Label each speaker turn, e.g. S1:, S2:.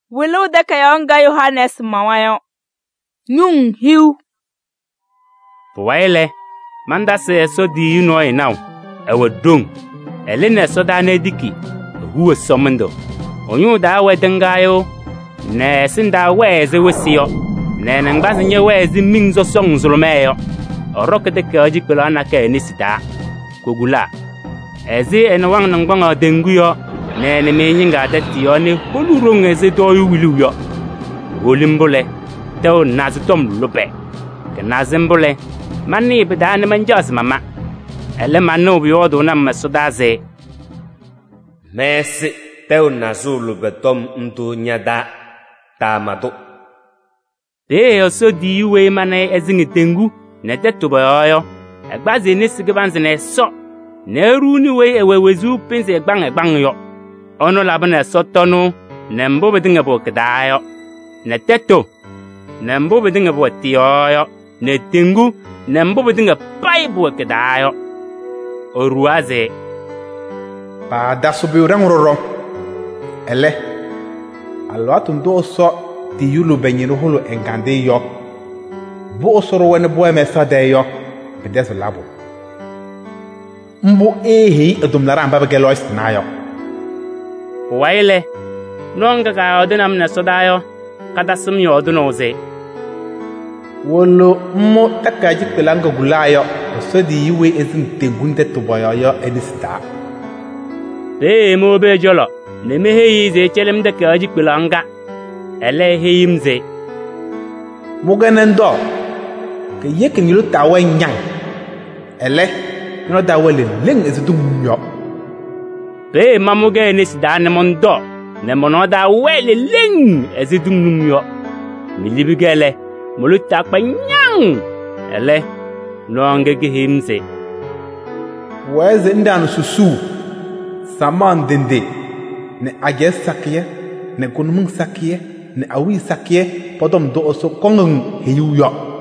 S1: Wilu de kayonga Yohanes mawayo. Nyung hiu.
S2: Puwaile, manda se so di no inaw. Ewe dong. Elene so da ne diki. Huwe somendo. Onyu da we dengayo. Ne sinda weze wesiyo. Ne ngbazi nye weze mingzo song zulumeyo. Oroke de kaji pela na ka enisida. Kogula. Ezi enwang nangwanga denguyo. Ne menyinga datiyo ne holurong eze doyu wiluyo. Holimbole. Teo nazitom lupe. Ke nazimbole. Mani bidane manjas mama. Ele manu biyodo na masodaze.
S3: Mesi teo nazulu betom ntu nyada tamado.
S2: Te so di we mane ezingi tengu ne tetuba yoyo. Egbaze ne sigibanze ne so. Ne runi we ewewezu pinze egbang yo. Ono labane so tonu ne mbo bedinga bo kedayo. Ne teto ne mbo bedinga bo tiyoyo. Ne tengu ne mbo bedinga pai bo kedayo. Oruaze
S4: ba da subi rangoro ele alwatu ndo so ti yulu benyinu hulu engande yo bo soro wene bo emesa de yo bedes labo mbu ehi edumlara amba gelois na yo
S2: waile nonga ga odunam na sodayo kada sum yo odunoze
S4: wolo mo takaji pelanga gulayo so di yiwe ezin tegunde to boyo enisda
S2: mo be jolo ne me heyi ze chelem de kaji pelanga ele heyimze
S4: muganendo ke yekin yilu tawa nyang ele no da wele leng ezidum yo
S2: mamuge enisda ne mondo ne monoda wele leng ezidum yo milibigele muluta panyang ele nonge gihimze
S4: weze ndanu susu saman dende ne aje sakiye ne kunmung sakiye ne awi sakiye podom do oso kongung hiyu yo